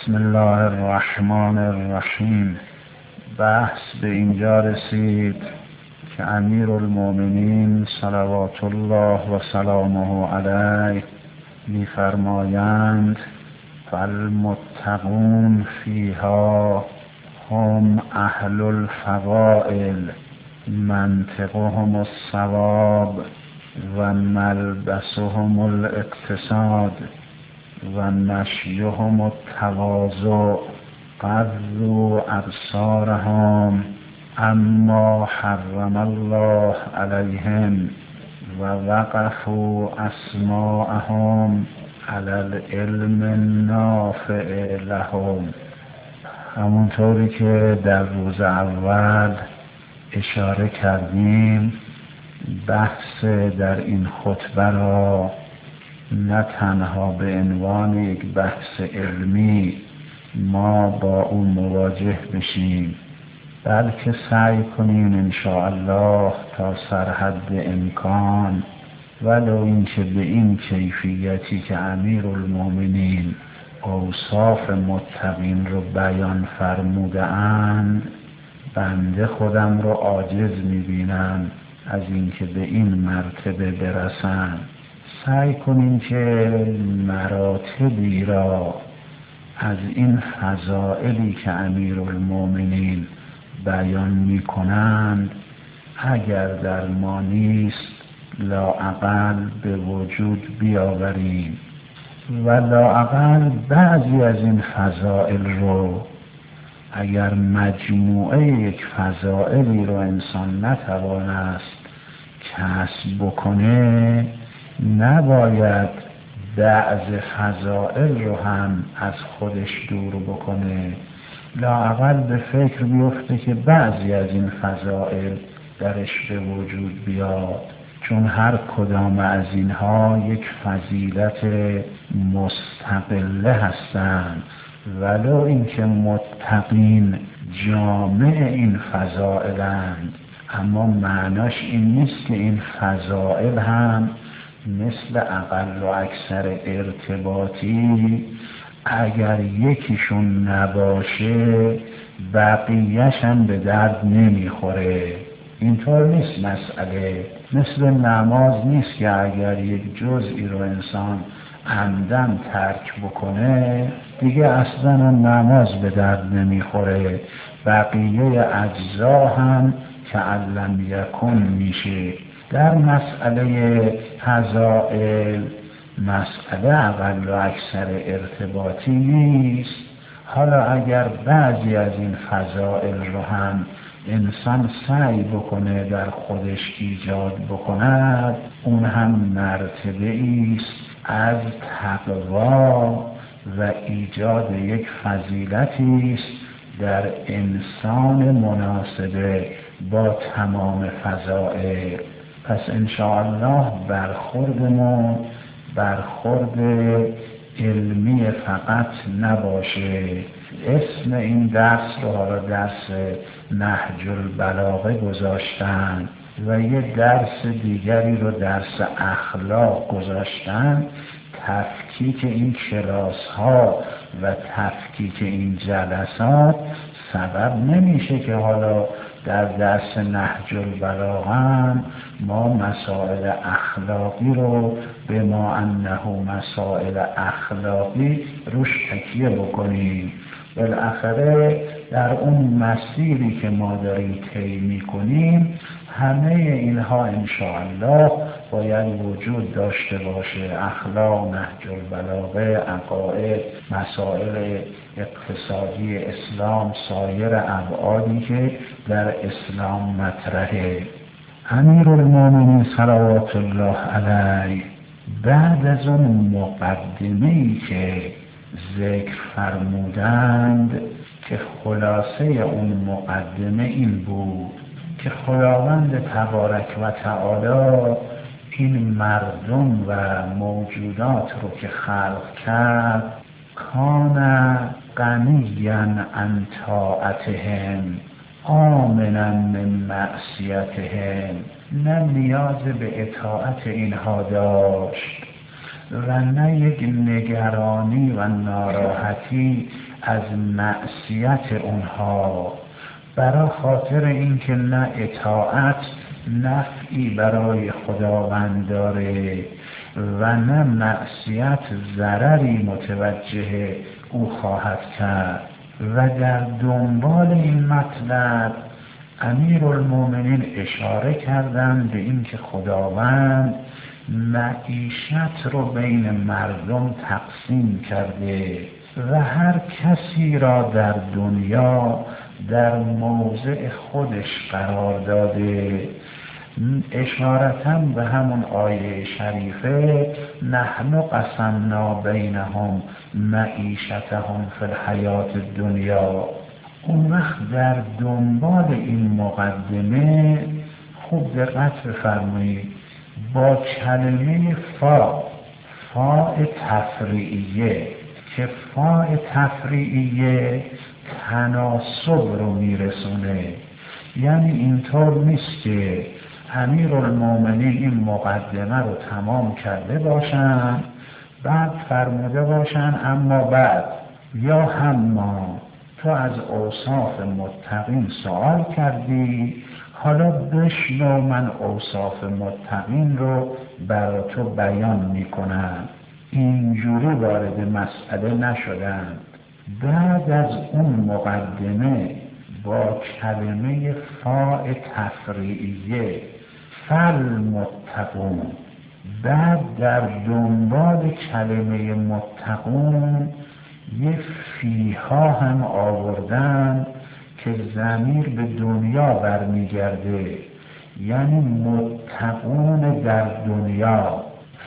بسم الله الرحمن الرحیم. بحث به اینجا رسید که امیرالمؤمنین صلوات الله و سلامه علیه می‌فرمایند فالمتقون فیها هم اهل الفضائل منطقهم الصواب و ملبسهم الاقتصاد و مشیهم التواضع قضوا ابصارهم اما حرم الله علیهم و وقفوا اسماعهم علی العلم النافع لهم. همونطوری که در روز اول اشاره کردیم، بحث در این خطبه را نه تنها به عنوان یک بحث علمی ما با اون مواجه بشیم، بلکه سعی کنیم انشاءالله تا سرحد امکان ولو اینکه به این کیفیتی که امیرالمؤمنین اوصاف متقین رو بیان فرموده اند، بنده خودم رو عاجز میبینم از اینکه به این مرتبه برسم. سعی کنیم که مراتبی را از این فضائلی که امیرالمؤمنین بیان میکنند اگر در ما نیست لااقل به وجود بیاوریم و لااقل بعضی از این فضائل رو اگر مجموعه یک فضائلی رو انسان نتوانست کسب بکنه، نباید بعض فضائل رو هم از خودش دور بکنه، لااقل به فکر بیفته که بعضی از این فضائل درش به وجود بیاد، چون هر کدام از اینها یک فضیلت مستقله هستند، ولو اینکه متقین جامع این فضائلند، اما معناش این نیست که این فضائل هم مثل اقل و اکثر ارتباطی اگر یکیشون نباشه بقیه‌ش هم به درد نمیخوره. اینطور نیست مسئله. مثل نماز نیست که اگر یک جزئی رو انسان عمدن ترک بکنه دیگه اصلا نماز به درد نمیخوره، بقیه اجزا هم که علم یکن میشه. در مسئله فضائل مسئله اقل و اکثر ارتباطی نیست. حالا اگر بعضی از این فضائل رو هم انسان سعی بکنه در خودش ایجاد بکند، اون هم مرتبه است از تقوا و ایجاد یک فضیلتی است در انسان مناسبه با تمام فضائل. پس انشاءالله برخوردمون برخورد علمی فقط نباشه. اسم این درس رو حالا درس نهج البلاغه گذاشتن و یه درس دیگری رو درس اخلاق گذاشتن. تفکیک این کلاس ها و تفکیک این جلسات سبب نمیشه که حالا در درس نهج البلاغه هم ما مسائل اخلاقی رو به ما انه مسائل اخلاقی روش تکیه بکنیم. بالاخره در اون مسیری که ما داریم طی میکنیم همه اینها انشاءالله باید وجود داشته باشه. اخلاق، نهج البلاغه، عقاید، مسائل اقتصادی اسلام، سایر ابعادی که در اسلام مطرحه. امیرالمؤمنین صلوات الله علیه بعد از اون مقدمه‌ای که ذکر فرمودند که خلاصه اون مقدمه این بود که خداوند تبارک و تعالی این مردم و موجودات رو که خلق کرد کان غنیا عن طاعتهم آمنا من معصیتهم، نه نیاز به اطاعت اینها داشت و نه یک نگرانی و ناراحتی از معصیت اونها، برای خاطر اینکه نه اطاعت نفعی برای خداوند داره و نه معصیت ضرری متوجه او خواهد کرد. و در دنبال این مطلب امیرالمومنین اشاره کردند به اینکه خداوند معیشت رو بین مردم تقسیم کرده و هر کسی را در دنیا در موضع خودش قرار داده، اشارتاً به همون آیه شریفه نحن قسمنا بینهم معیشتهم فی الحیات الدنیا. اون وقت در دنبال این مقدمه خوب دقت بفرمایید، با کلمه فاء تفریعیه که فاء تفریعیه تناسب رو میرسونه. یعنی اینطور نیست که امیرالمومنین این مقدمه رو تمام کرده باشن بعد فرموده باشن اما بعد یا هما تو از اوصاف متقین سوال کردی، حالا بشنو من اوصاف متقین رو برای تو بیان میکنم. اینجوری وارد مسئله نشدن. بعد از اون مقدمه با کلمه فاء تفریعیه فالمتقون، بعد در دنبال کلمه متقون یه فیها هم آوردن که ضمیر به دنیا برمیگرده، یعنی متقون در دنیا.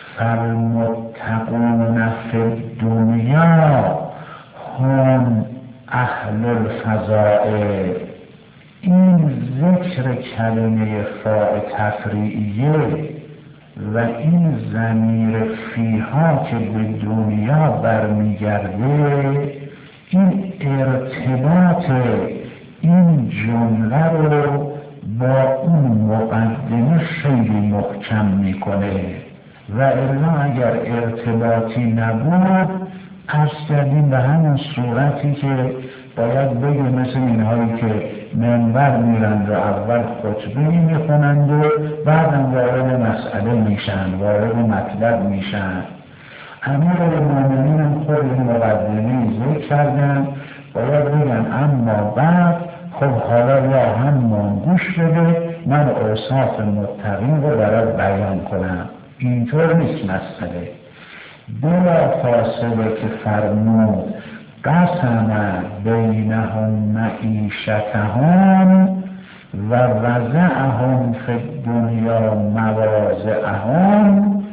فالمتقون فی الدنیا هم اهل الفضائل. این ذکر کلمه فاء تفریعیه و این ضمیر فیها که به دنیا برمیگرده، این ارتباط این جمله رو با اون مقدمه خیلی محکم میکنه و الا اگر ارتباطی نبود عرض کردیم به همون صورتی که باید بگه مثل اینهایی که منبر میرند و اول خطبه میخونند و بعدم وارد مسئله میشن، وارد مطلب میشن. امیرالمومنین هم خود این مقدمه ذکر کردن، باید بگن اما بعد خب حالا یا هم گوش بده من اوصاف متقین رو برات بیان کنم. اینطور نیست مسئله. بلا فاصله که فرمود قسم بینهم معیشتهم و وضعهم فی الدنیا مواضعهم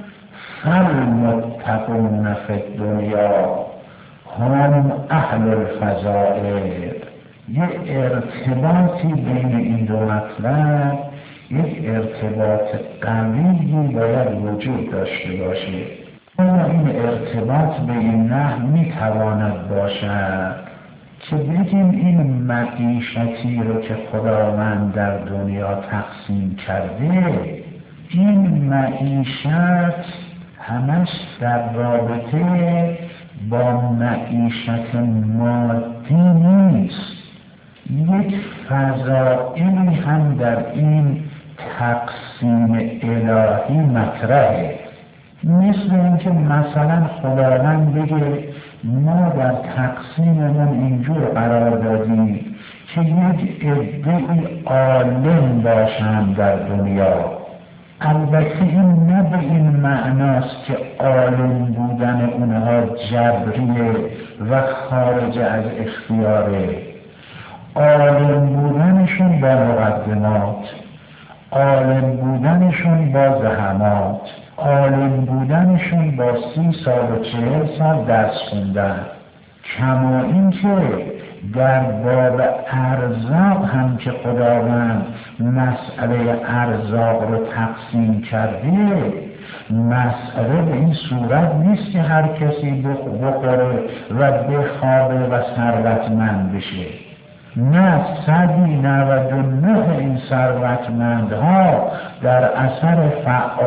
فالمتقون فی الدنیا هم اهل الفضائل. یک ارتباطی بین این دو مطلب، یک ارتباط قوی باید وجود داشته باشه. اما این ارتباط به این نحو میتواند باشد که بگیم این معیشتی رو که خداوند در دنیا تقسیم کرده، این معیشت همش در رابطه با معیشت مادی نیست. یک فضائلی هم در این تقسیم الهی مطرحه. مثل اینکه مثلا خداوند بگه ما در تقسیممون اینجور قرار دادیم که یک عده‌ای عالم باشن در دنیا. البته این نه به این معناست که عالم بودن اونها جبریه و خارج از اختیاره. عالم بودنشون با مقدمات، عالم بودنشون با زحمات، عالم بودنشون با 30 سال و 40 سال درس خوندن. کما این که در باب ارزاق هم که خداوند مسئله ارزاق رو تقسیم کرده، مسئله به این صورت نیست که هر کسی بخوره و بخوابه و ثروتمند بشه. نه 199 این ثروتمندها در اثر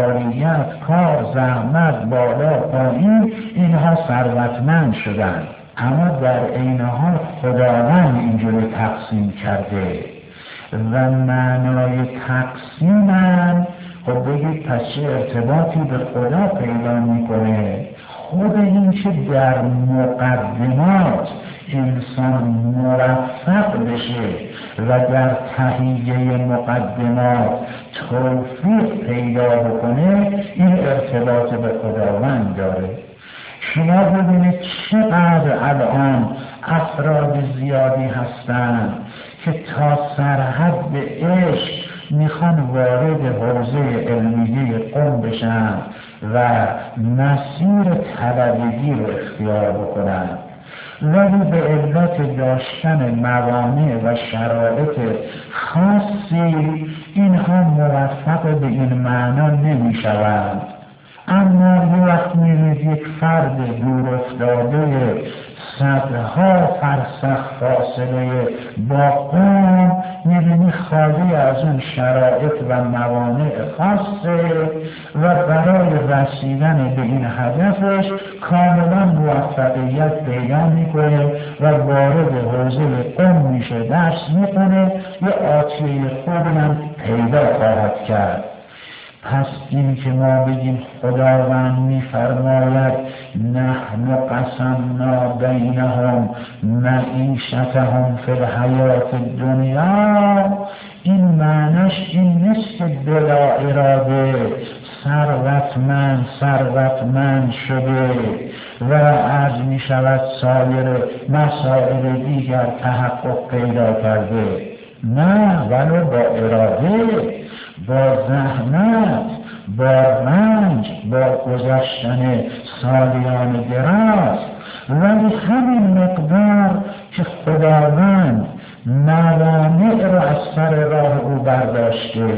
فعالیت، کار، زحمت، بالا پایین اینها ثروتمند شدن. اما در عین حال خداوند اینجوری تقسیم کرده و معنای تقسیمم خب بگید پس چه ارتباطی به خدا پیدا میکنه؟ خود این که در مقدمات انسان موفق بشه و در تهیه مقدمات توفیق پیدا بکنه، این ارتباط به خداوند داره. شما ببینید چقدر الان افراد زیادی هستند که تا سرحد عشق میخوان وارد حوزه علمیه قم بشن و مسیر طلبگی رو اختیار بکنن، ولی به علت داشتن موانع و شرایط خاصی اینها موفق به این معنا نمیشوند. اما یه وقت می‌بینید یک فرد دور افتاده صدها فرسخ فاصله با قوم، می‌بینی خالی از اون شرایط و موانع خاصه و برای رسیدن به این هدفش کاملا موفقیت پیدا میکنه و وارد حوزه قوم میشه، درس میکنه، یه آتیه خوبی هم پیدا خواهد کرد. پس این که ما بگیم خداوند میفرماید نحن قسمنا بینهم معیشتهم فی الحیات الدنیا، این معنیش این نیست که بلا اراده ثروتمند شده و عرض می شود سایر مسائل دیگر تحقق پیدا کرده. نه، ولو با اراده، با زحمت، با رنج، با گذشتن سالیان دراز، ولی همین مقدار که خداوند موانع را از سر راه او برداشته،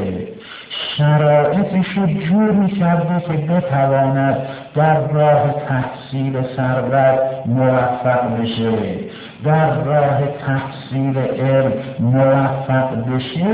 شرایطش رو جوری کرده که بتواند در راه تحصیل ثروت موفق بشه، در راه تحصیل علم موفق بشه،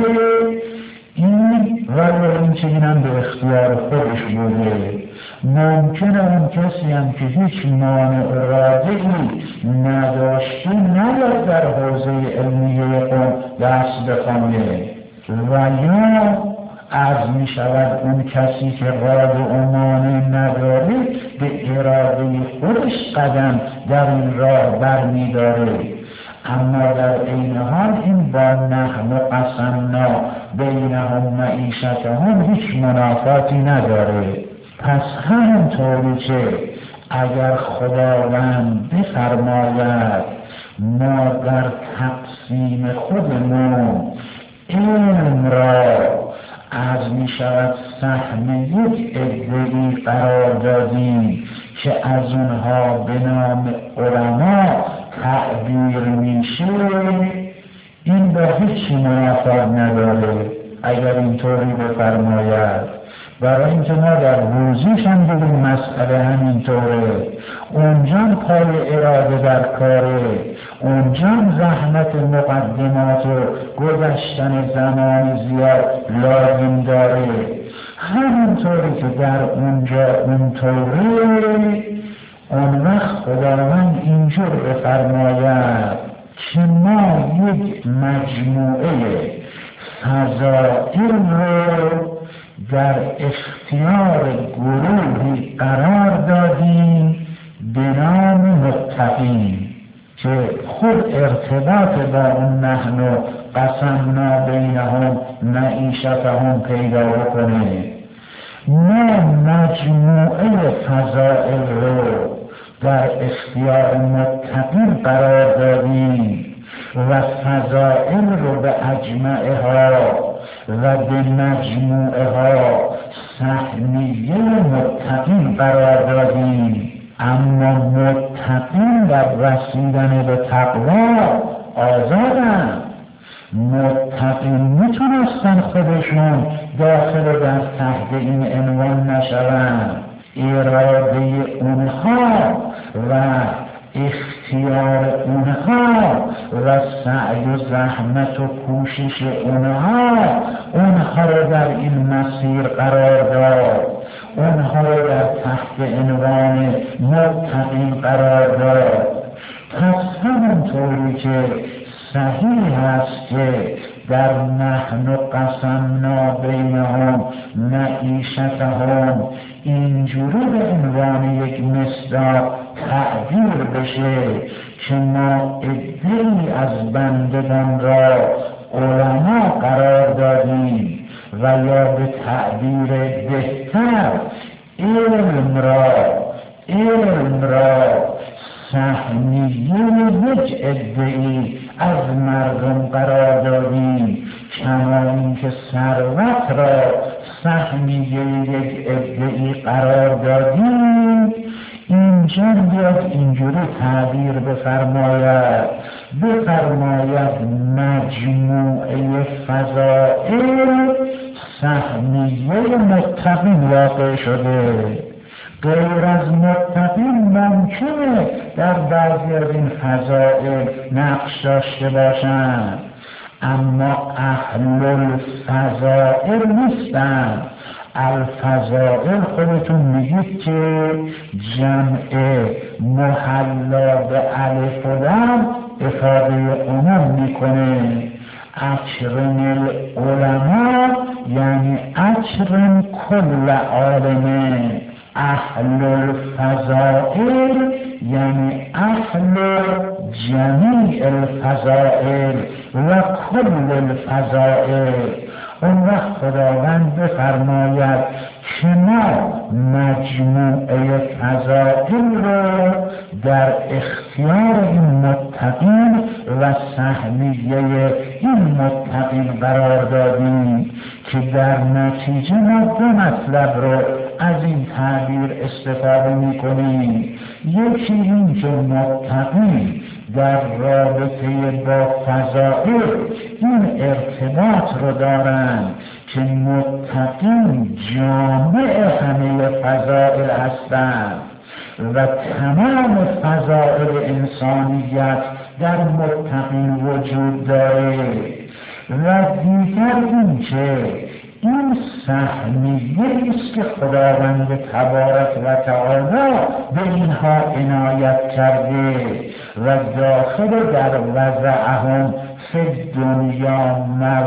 این ولی این که اینم به اختیار خودش بوده. ممکنه اون کسی هم که هیچ مانع رادعی نداشته نباید در حوزه علمیه قوم دست بخونه، و یا عرض می شود اون کسی که راد و مانع نداره به اراده خودش قدم در این راه برمی داره. اما در این حال این با نحن قسمنا بینهم معیشتهم هیچ منافاتی نداره. پس همونطوری که اگر خداوند بفرماید ما در تقسیم خودمون علم را از می شود سهم یک عده‌ای قرار دادیم که از اونها به نام علما تعبیر میشه، این با هیچی منافات نداره اگر اینطوری بفرماید. برای اینکه ما در روزیش هم بگیم مسئله همینطوره، اونجا پای اراده در کاره، اونجا زحمت مقدمات و گذشتن زمان زیاد لازم داره. همینطوری که در اونجا اونطوره، اون وقت خداوند اینجور بفرماید که ما یک مجموعه فضائل رو در اختیار گروهی قرار دادیم به نام متقین که خود ارتباط با اون نحن قسمنا بینهم معیشتهم پیدا بکنه. ما مجموعه فضائل رو در اختیار متقین قرار دادیم و فضائل رو به اجمعه ها و به مجموعه ها سهمیه متقین قرار دادیم. اما متقین در رسیدن به تقوا آزادن. متقین میتونستن خودشون داخل در تحت این عنوان نشوند. اراده اونها و اختیار اونها و سعی و زحمت و کوشش اونها رو در این مسیر قرار داد، اونها رو در تحت عنوان متقین قرار داد. پس همونطوری که صحیح است که در نحن قسمنا بینهم معیشتهم اینجوری به عنوان یک مصداق تعبیر بشه که ما عده‌ای از بندگان را علما قرار دادیم و یا به تعبیر بهتر علم را سهمیه یک عده‌ای از مردم قرار دادیم، کما اینکه ثروت را سهمیه یک عده‌ای قرار دادیم. اینجا بیاد اینجوری تعبیر بفرماید مجموعه فضائل سهمیه متقین واقع شده. غیر از متقین ممکنه در بعضی از این فضائل نقش داشته باشند، اما اهل الفضائل نیستند. الفضائل خودتون میگید که جمع محلا به الف و لام افاده عموم میکنه. اکرم العلماء یعنی اکرم کل عالمه. اهل الفضائل یعنی اهل جمیع الفضائل و کل الفضائل. اون وقت خداوند بفرماید که ما مجموعه فضائل رو در اختیار این متقین و سهمیه این متقین قرار دادیم که در نتیجه ما دو مطلب رو از این تعبیر استفاده میکنیم. یکی این که متقین در رابطه با فضائل این ارتباط رو دارند که متقین جامع همه فضائل هستند و تمام فضائل انسانیت در متقین وجود داره. و دیگر این که این سهمیه است که خداوند تبارک و تعالی به اینها عنایت کرده و داخل در وضعهم فی دنیا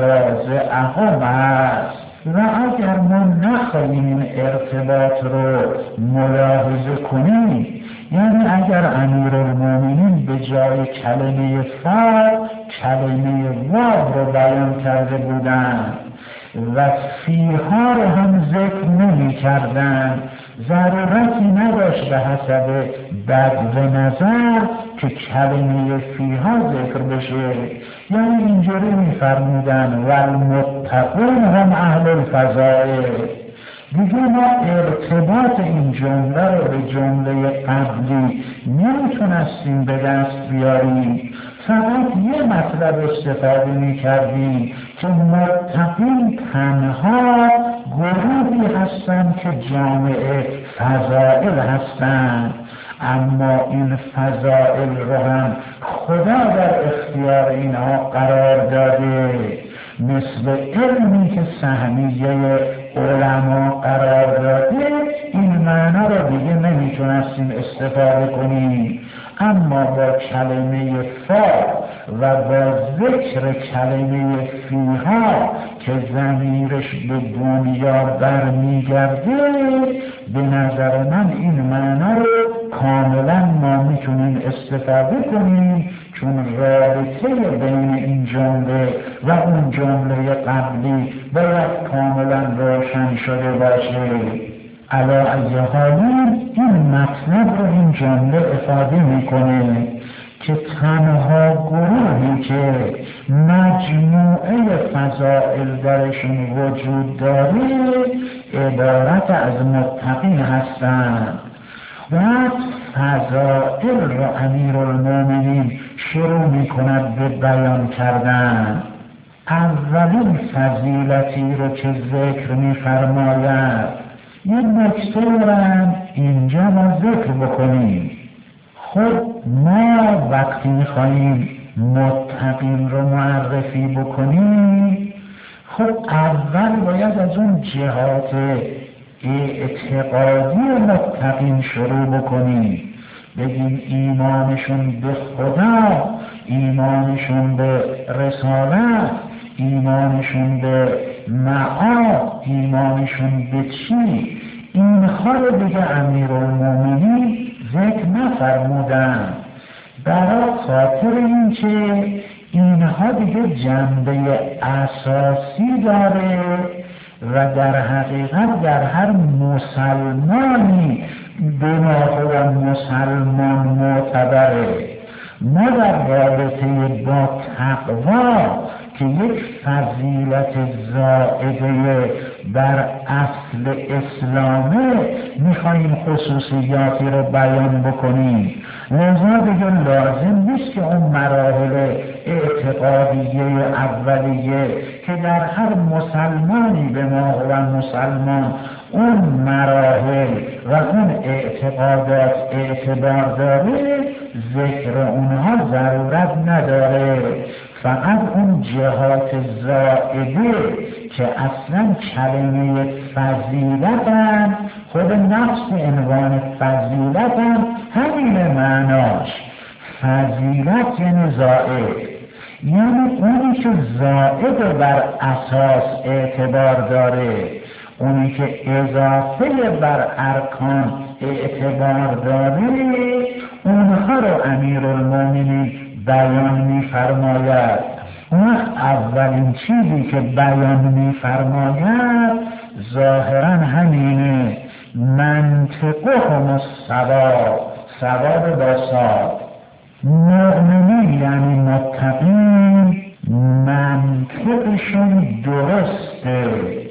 مواضعهم است. و اگر ما نخواهیم این ارتباط رو ملاحظه کنیم، یعنی اگر امیرالمومنین به جای کلمه فا کلمه واو رو بیان کرده بودند و فیها رو هم ذکر نمی کردن، ضرورتی نداشت به حسب بدو نظر که کلمه فیها ذکر بشه. یعنی اینجوری می فرمودن و المتقون هم اهل الفضائل. دیگه ما ارتباط این جمله رو به جمله قبلی نمیتونستیم به دست بیاریم، فقط یه مطلب استفاده میکردیم که متقین تنها گروهی هستند که جامعه فضائل هستند، اما این فضائل رو هم خدا در اختیار اینها قرار داده، مثل علمی که سهمیه علما قرار داده. این معنا رو دیگه نمیتونستیم استفاده کنیم، اما با کلمه فا و با ذکر کلمه فیها که ضمیرش به دنیا برمیگرده، به نظر من این معنا رو کاملا ما میتونیم استفاده کنیم، چون رابطه بین این جمله و اون جمله قبلی باید کاملا روشن شده باشه. علی ای حال این مطلب رو این جمله افاده میکنه که تنها گروهی که مجموعه فضائل درشون وجود داره عبارت از متقین هستند. بعد فضائل رو امیرالمومنین شروع میکند به بیان کردن. اولین فضیلتی رو که ذکر میفرماید، یه نکته رو اینجا ما ذکر بکنیم. خب ما وقتی میخواییم متقین رو معرفی بکنیم، خب اول باید از اون جهات اعتقادی متقین شروع بکنیم. بگیم ایمانشون به خدا، ایمانشون به رسالت، ایمانشون به معاد، ایمانشون به چی؟ اینها رو دیگه امیرالمومنین ذکر نفرمودن، برای خاطر این که اینها دیگه جنبه اساسی داره و در حقیقت در هر مسلمانی به ناخودم مسلمان معتبره. ما در رابطه با تقوا که یک فضیلت زائده بر اصل اسلامه میخواییم خصوصیاتی رو بیان بکنیم، لذا دیگه لازم نیست که اون مراحل اعتقادیه اولیه که در هر مسلمانی به ما و مسلمان اون مراحل و اون اعتقادات اعتبار داره، ذکر اونها ضرورت نداره. فقط اون جهات زائده که اصلا کلمه فضیلتن، خود نفس عنوان فضیلتن همین معناش. فضیلت یعنی زائد، یعنی اونی که زائد بر اساس اعتبار داره، اونی که اضافه بر ارکان اعتبار داره، اونها رو امیرالمومنین بیان می‌فرماید. اون اولین چیزی که بیان می‌فرماید ظاهراً همینه، منطقهم الصواب، صواب با صاد. مؤمنین یعنی متقین منطقشون درسته،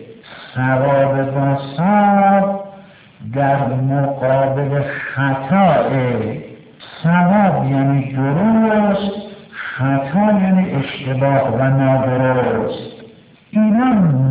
صواب با صاد در مقابل خطائه. صواب یعنی درست، خطا یعنی اشتباه و نادرست. اینا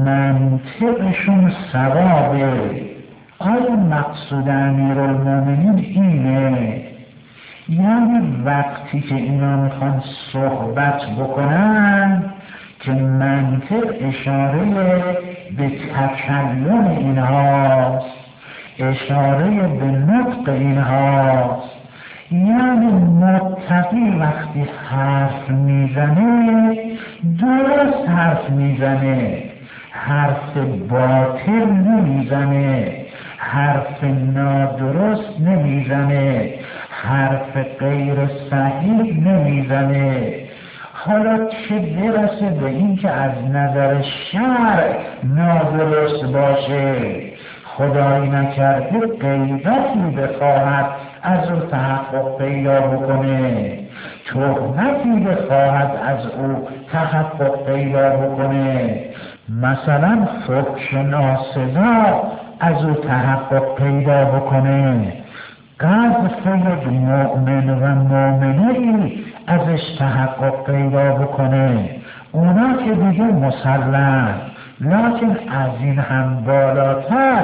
منطقشون صوابه. آیا مقصود امیرالمومنین اینه؟ یعنی وقتی که اینا میخوان صحبت بکنن که منطق اشاره به تکلم اینهاست، اشاره به نطق اینهاست. یعنی متقی وقتی حرف میزنه درست حرف میزنه، حرف باطل نمیزنه، حرف نادرست نمیزنه، حرف غیر صحیح نمیزنه. حالا چه برسه به این که از نظر شرع نادرست باشه، خدایی نکرده غیبتی بخواهد از او تحقق پیدا بکنه، تهمتی بخواهد از او تحقق پیدا بکنه، مثلا فحش ناسزا از او تحقق پیدا بکنه، قذف یک مؤمن و مؤمنه ازش تحقق پیدا بکنه، اونا که دیگه مسلم. لکن از این هم بالاتر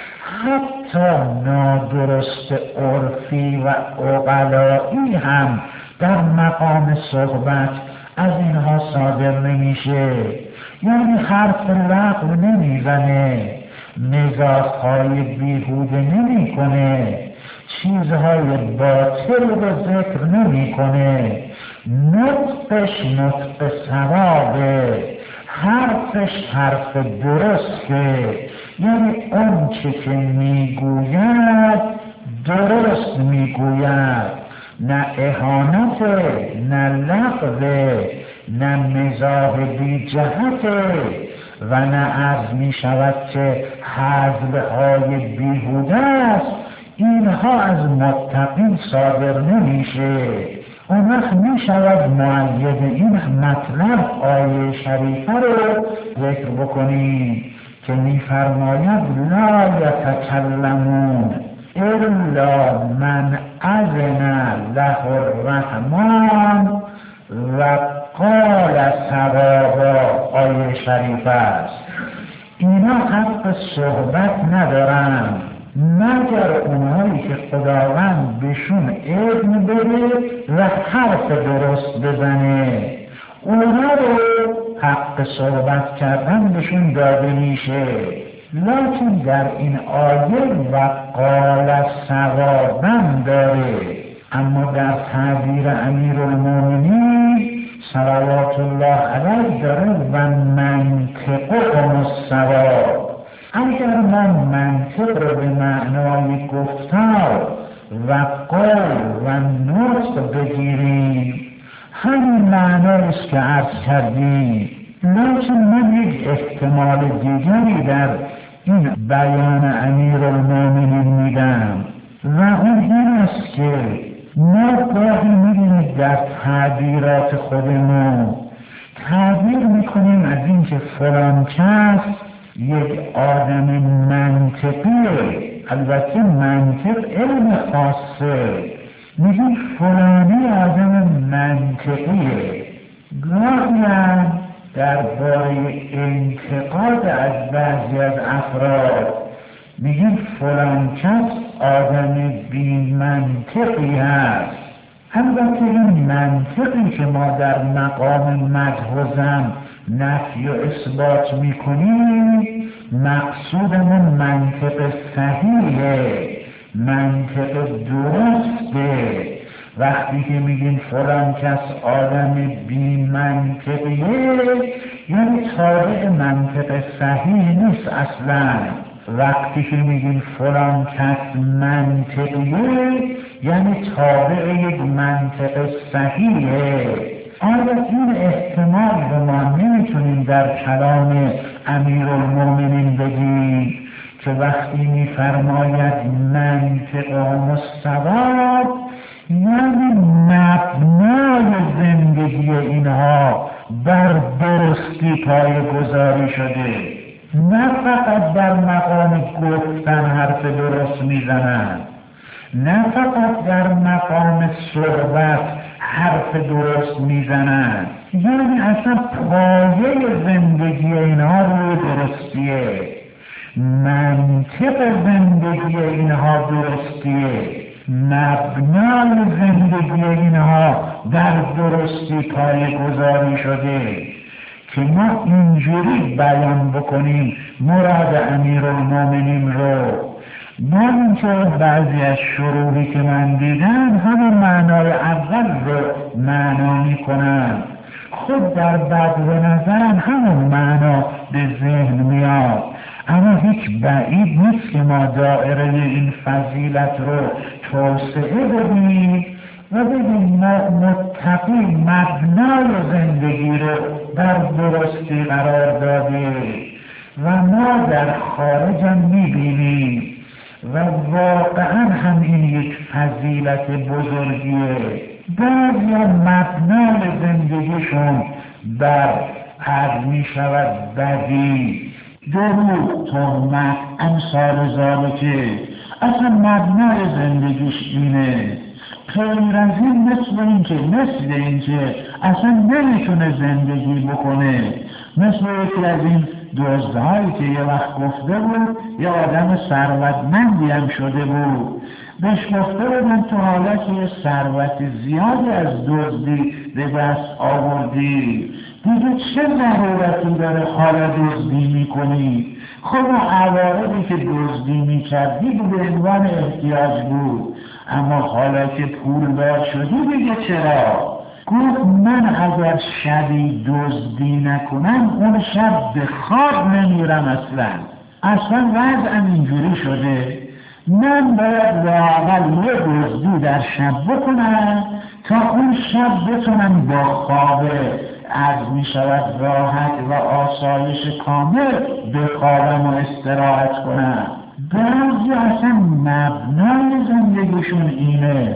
حتی نادرست عرفی و عقلایی هم در مقام صحبت از اینها صادر نمیشه. یعنی حرف لغو نمیزنه، مزاحهای بیهوده نمیکنه، چیزهای باطل رو ذکر نمیکنه، نطقش نطق صوابه، حرفش حرف درسته. یعنی اون چه که میگوید درست میگوید، نه اهانت، نه لغو، نه مزاح بی جهته و نه عرض می شود که حذفهای بیهوده است. اینها از متقین صادر نمیشه. اون وقت می شود معید این مطلب آیه شریفه رو ذکر بکنیم که می فرماید لا یتکلمون الا من اذن له الرحمن و قال صوابا. آیه شریفه است. اینا حق صحبت ندارن مگر اونهایی که خداوند بهشون علم بده و حرف درست بزنه، اونا رو حق صحبت کردن بهشون داده میشه. لکن در این آیه و قال صوابا داره. اما در تعبیر امیرالمومنین صلوات الله علیه داره و منطقهم الصواب. اگر ما منطق رو به معنای گفتار و قول و نطق بگیریم همین معنایست که عرض کردیم، لیکن من یک احتمال دیگری در این بیان امیرالمومنین میدم و اون این است که ما گاهی می‌بینیم در تعبیرات خودمون تعبیر میکنیم از این که فلان کس یک آدم منطقیه. البته منطق علم خاصه، میگیم فلانی آدم منطقیه. گاهی هم درباره انتقاد از بعضی از افراد میگیم فلان کس آدم بی منطقی هست. البته این منطقی که ما در مقام مدح و ذم نفی و اثبات میکنیم مقصودمون منطق صحیحه، منطق درسته. وقتی که میگیم فلان کس آدم بی منطقیه یعنی تابع منطق صحیح نیست اصلا. وقتی که میگیم فلان کس منطقیه یعنی تابع یک منطق صحیحه. آیا این احتمال رو ما نمیتونیم در کلام امیرالمومنین بگیم که وقتی میفرماید منطقهم الصواب یعنی مبنای زندگی اینها بر درستی پایه‌گذاری شده، نه فقط در مقام گفتن حرف درست میزنن، نه فقط در مقام صحبت حرف درست میزنن، یعنی اصلا پایه زندگی اینها روی درستیه، منطق زندگی اینها درستیه، مبنای زندگی اینها در درستی پایه‌گذاری شده. که ما اینجوری بیان بکنیم مراد امیرالمومنین رو، نه اینکه بعضی از شروحی که من دیدم همون معنای اول رو معنا میکنن، خود در بدو نظرم همون معنا به ذهن میاد، اما هیچ بعید نیست که ما دایره این فضیلت رو توسعه بدیم و بگیم متقی مبنای زندگی رو در درستی قرار داده و ما در خارج هم میبینیم و واقعا هم این یک فضیلت بزرگیه. بعضی مبنای زندگیشون بر عرض می شود بدی، دروغ، تهمت، امثال ذالکه، اصلا مبنای زندگیش اینه. غیر از این مثل اینکه اصلا نمیتونه زندگی بکنه، مثل یکی از این دزدهایی که یه وقت گفته بود یه آدم ثروتمندی هم شده بود، بهش گفته بودن تو حالا که یه ثروت زیادی از دزدی به دست آوردی دیگه چه ضرورتی داره حالا دزدی میکنی؟ خب عوارضی که دزدی میکردی به عنوان احتیاج بود، اما حالا که پولدار شدی دیگه چرا؟ گفت من اگر شبی دزدی نکنم اون شب به خواب نمیرم، اصلا وضعم اینجوری شده، من باید لااقل یه دزدی در شب بکنم تا اون شب بتونم با خواب عرض می شود راحت و آسایش کامل بخوابم و استراحت کنم. بعضی اصلا مبنای زندگیشون اینه،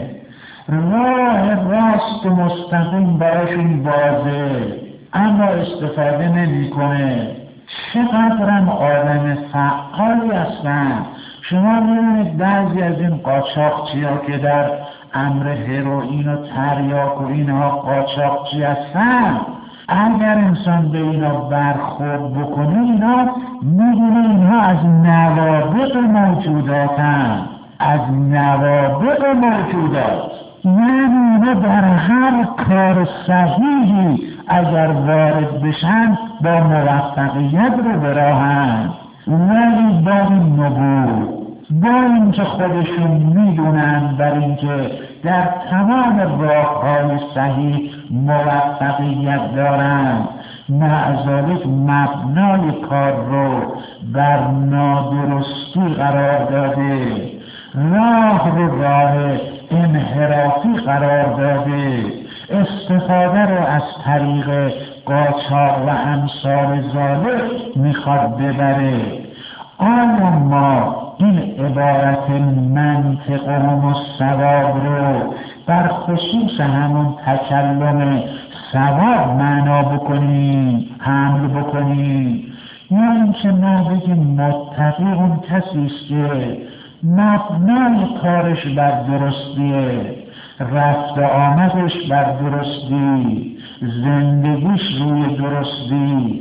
راه راست و مستقیم براشون بازه اما استفاده نمیکنه. چقدرم آدم فعالی هستن. شما میبینید بعضی از این قاچاقچی‌ها که در امر هروئین و تریاک و اینها قاچاقچی هستن، اگر انسان به اینا برخورد بکنه اینا میدونه اینها از نوابق موجوداتن، از نوابق موجودات، یعنی اینا در هر کار صحیحی اگر وارد بشن با موفقیت رو براهن، ولی با این نبود، با اینکه خودشون میدونن بر اینکه در تمام راه‌های صحیح موفقیت دارند، معذالک مبنای کار رو بر نادرستی قرار داده، راه رو راه انحرافی قرار داده، استفاده رو از طریق قاچاق و امثال ذالک میخواد ببره. آیا ما این عبارت منطق و ثواب رو بر خصوص همون تکلم ثواب معنا بکنیم، حمل بکنیم، یا اینکه ما بگیم متقی اون کسیست که مبنای کارش بر درستیه، رفت آمدش بر درستی، زندگیش روی درستی،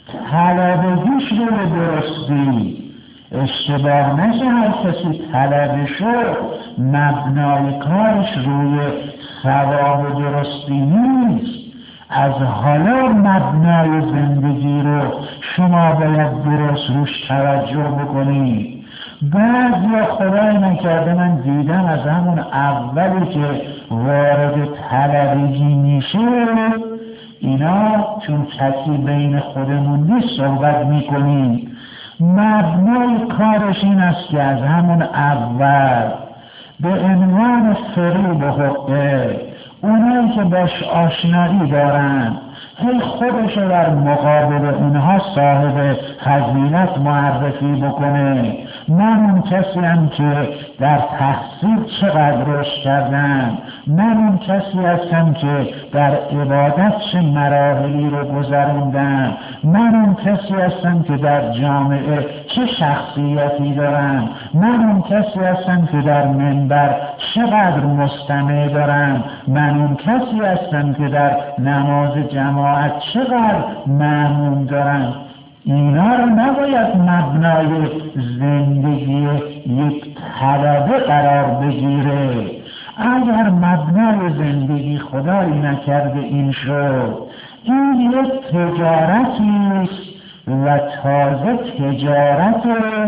طلبگیش روی درستی. اشتباه نشه هر کسی طلبشو مبنای کارش روی ثواب و درستی نیست. از حالا مبنای زندگی رو شما باید درست روش توجه بکنید. بعضی خدای نکرده من دیدم از همون اولی که وارد طلبگی میشه اینا چون کسی بین خودمون نیست صحبت میکنیم، مبنای کارش این است که از همون اول به عنوان فریب و حقه اونایی که باش آشنایی دارن هی خودش رو در مقابل اونها صاحب فضیلت معرفی بکنه. من اون کسی هم که در تحصیل چقدر رشد کردم، من اون کسی هستم که در عبادت چه مراحلی رو گذروندم، من اون کسی هستم که در جامعه چه شخصیتی دارم، من اون کسی هستم که در منبر چقدر مستمع دارم، من اون کسی هستم که در نماز جماعت چقدر مأموم دارم. اینا رو نباید مبنای زندگی یک طلبه قرار بگیره. اگر مبنای زندگی خدایی نکرده این شد، این یک تجارتیست و تازه تجارت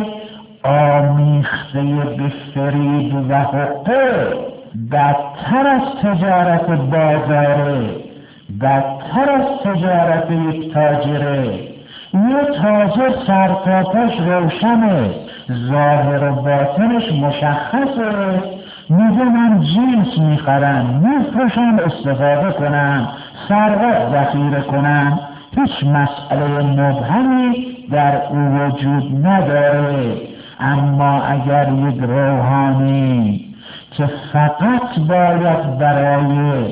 آمیخته به فریب و حقه، بدتر از تجارت بازاره، بدتر از تجارت یک تاجره. یه تاجر سرتاپاش روشنه، ظاهر و باطنش مشخصه، میگه من جنس میخرم، میفروشم، استفاده کنم، ثروت ذخیره کنم، هیچ مسئله مبهمی در او وجود نداره. اما اگر یک روحانی که فقط باید برای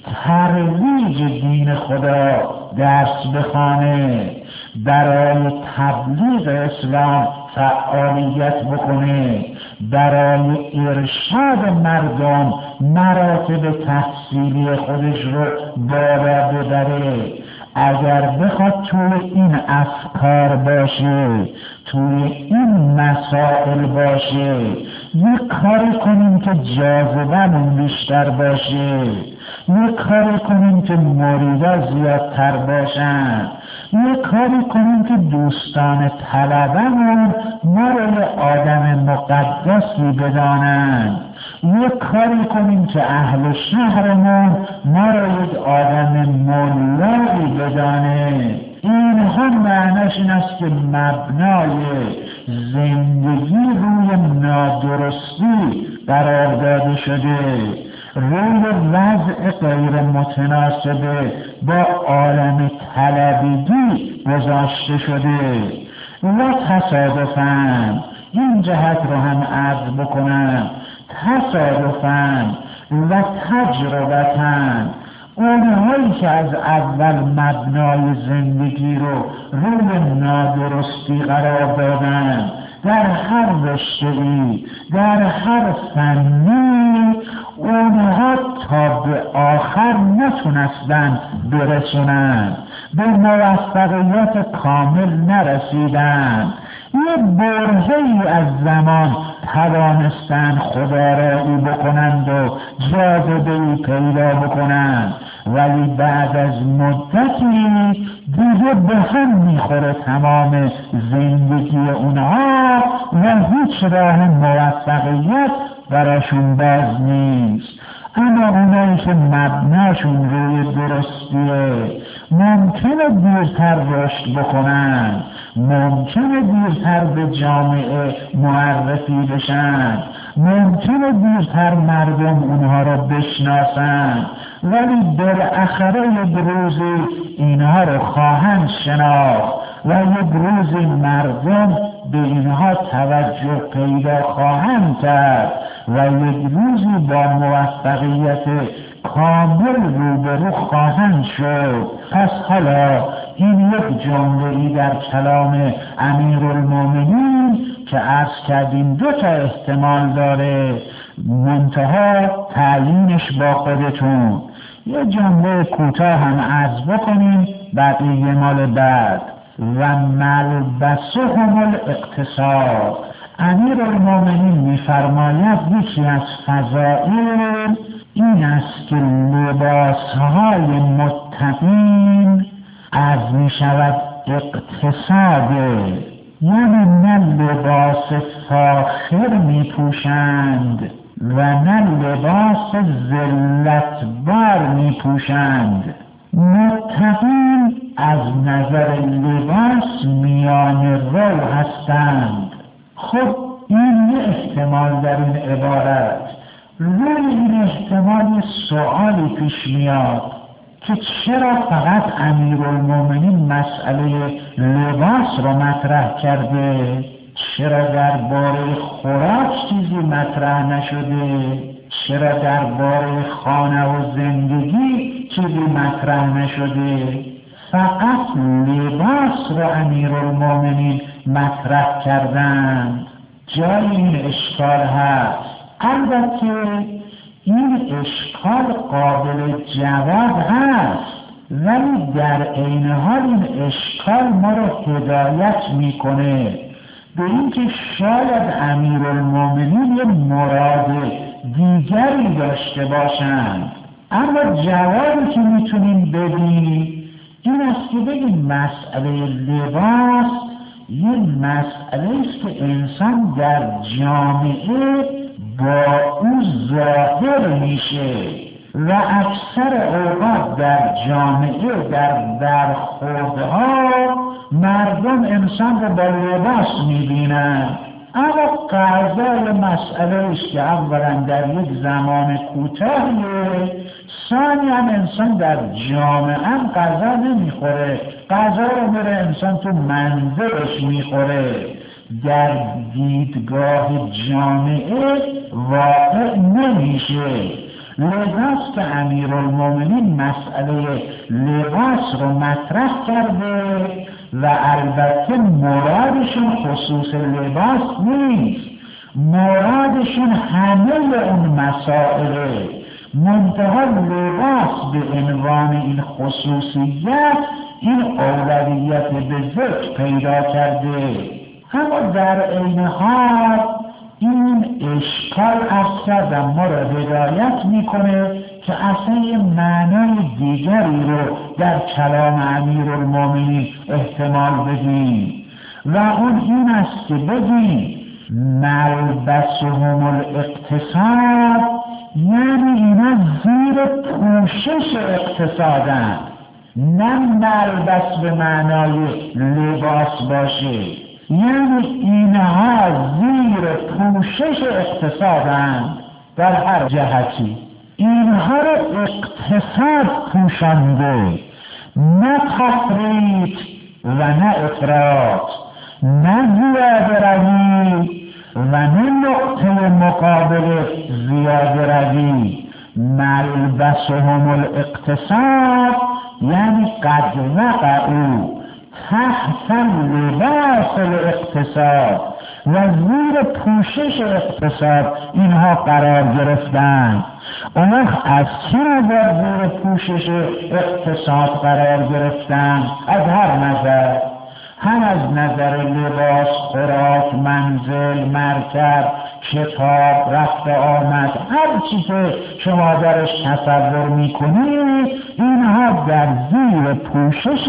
ترویج دین خدا درس بخوانه، برای تبلیغ اسلام فعالیت بکنه، برای ارشاد مردم مراتب تحصیلی خودش رو بالا ببره، اگر بخواد توی این افکار باشه، توی این مسائل باشه، یک کاری کنیم که جاذبه‌مون بیشتر باشه، یک کاری کنیم که مریدا زیادتر باشن، یک کاری کنیم که دوستان طلبمون ما رو آدم مقدسی بدانند، یک کاری کنیم که اهل شهرمون ما رو یک آدم مولایی بدانه. اینها معنیش این است که مبنای زندگی روی نادرستی قرار داده شده، روی وضع غیر متناسب با عالم طلبیدی گذاشته شده. و تصادفاً این جهت رو هم عرض بکنم، تصادفاً و تجربتاً اونهایی که از اول مبنای زندگی رو روی نادرستی قرار دادن، در هر رشته‌ای، در هر فنی، اونها تا به آخر نتونستن برسونن، به موفقیت کامل نرسیدن. یه برهه‌ای از زمان توانستن خدارایی بکنند و جاذبه‌ای پیدا بکنند، ولی بعد از مدتی دیگه به هم میخوره تمام زندگی اونها و هیچ راه موفقیت براشون باز نیست. اما اونایی که مبناشون روی درستیه ممکنه دیرتر رشد بکنن، ممکنه دیرتر به جامعه معرفی بشن، ممکنه دیرتر مردم اونها رو بشناسن، ولی بالاخره یک روزی اینها رو خواهند شناخت و یک روزی مردم به اینها توجه پیدا خواهند کرد و یک روزی با موفقیت کامل روبرو خواهند شد. پس حالا این یک جمله‌ای در کلام امیرالمومنین که عرض کردیم دو تا احتمال داره، منتها تعیینش با خودتون. یه جمله کوتاه هم عرض بکنیم بقیه مال بعد. و ملبسهم الاقتصاد. امیرالمومنین می‌فرماید یکی از فضائل این است که لباسهای متقین از می شود اقتصاده، یعنی نه لباس فاخر می پوشند و نه لباس ذلتبار می پوشند. متقین از نظر لباس میان رو هستند. خب این یه احتمال در این عبارت. روی این احتمال سؤالی پیش میاد که چرا فقط امیرالمومنین مسئله لباس رو مطرح کرده؟ چرا درباره خوراک چیزی مطرح نشده؟ چرا درباره خانه و زندگی چیزی مطرح نشده؟ فقط لباس رو امیرالمومنین مطرح کردند. جای این اشکال هست. البته این اشکال قابل جواب هست، ولی در عین حال این اشکال ما رو هدایت میکنه به اینکه شاید امیرالمومنین یه مراد دیگری داشته باشند. اما جوابی که میتونیم بدیم این است که بگیم مسئله لباس یه مسئله است که انسان در جامعه با او ظاهر میشه و اکثر اوقات در جامعه در برخوردها مردم انسان رو با لباس میبینن. اما قضای مسئله است که اولا در یک زمان کوتاهیه، ثانیاً انسان در جامعه هم غذا نمیخوره، غذا رو میره انسان تو منزلش میخوره، در دیدگاه جامعه واقع نمیشه. لذاست که امیرالمومنین مسئله لباس رو مطرح کرده و البته مرادشون خصوص لباس نیست، مرادشون همه اون مسائله، منتها لباس به عنوان این خصوصیت این اولویت به ذکر پیدا کرده. اما در عین حال این اشکال اصلا ما را هدایت میکنه که اصلا یه معنای دیگری رو در کلام امیرالمومنین احتمال بدیم و اون این است که بگیم ملبسهم الاقتصاد، یعنی اینا زیر پوشش اقتصادن، نه ملبس به معنای لباس باشه، یعنی اینها زیر پوشش اقتصادند. در هر جهتی اینها رو اقتصاد پوشانده، نه تفریط و نه افراط، نه زیاده روی و نه نقطه مقابل زیاده روی. ملبسهم الاقتصاد یعنی قد وقعوا تحت لباس الاقتصاد و زیر پوشش اقتصاد اینها قرار گرفتند. اون از چه نظر زیر پوشش اقتصاد قرار گرفتند؟ از هر نظر، هم از نظر لباس، خوراک، منزل، مرکب، کتاب، رفت آمد، هر چی که شما درش تصور میکنید اینها در زیر پوشش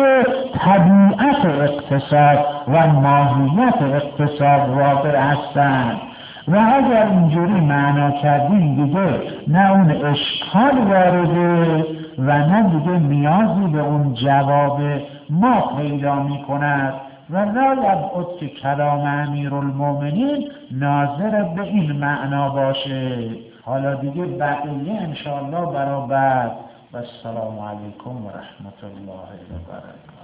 طبیعت اقتصاد و ماهیت اقتصاد واقع هستند. و اگر اینجوری معنا کردیم دیگه نه اون اشکال وارده و نه دیگه نیازی به اون جواب ما پیدا می کند و لا یبعد که کلام امیرالمومنین ناظر به این معنا باشه. حالا دیگه بقیه انشاءالله برابر. و السلام علیکم و رحمت الله و برکاته.